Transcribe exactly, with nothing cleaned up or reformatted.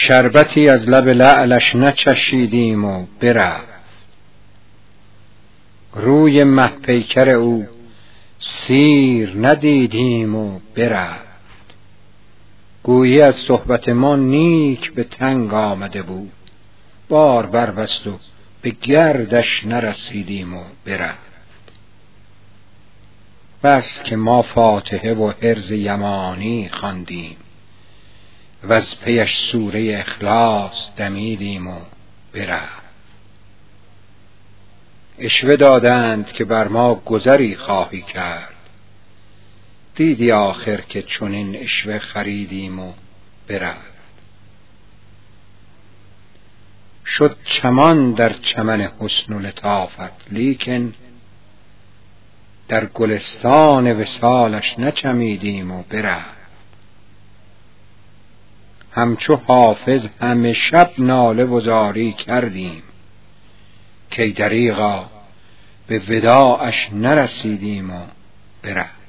شربتی از لب لعلش نچشیدیم و برفت. روی مه پیکر او سیر ندیدیم و برفت. گویی از صحبت ما نیک به تنگ آمده بود، بار بربست و به گردش نرسیدیم و برفت. بس که ما فاتحه و حرز یمانی خواندیم و از پیش سوره اخلاص دمیدیم و برفت. عشوه دادند که بر ما گذری خواهی کرد، دیدی آخر که چنین عشوه خریدیم و برفت. شد چمان در چمن حسن و لطافت، لیکن در گلستان وصالش نچمیدیم و برفت. همچو حافظ همه شب ناله و زاری کردیم، کی دریغا به وداعش نرسیدیم و برفت.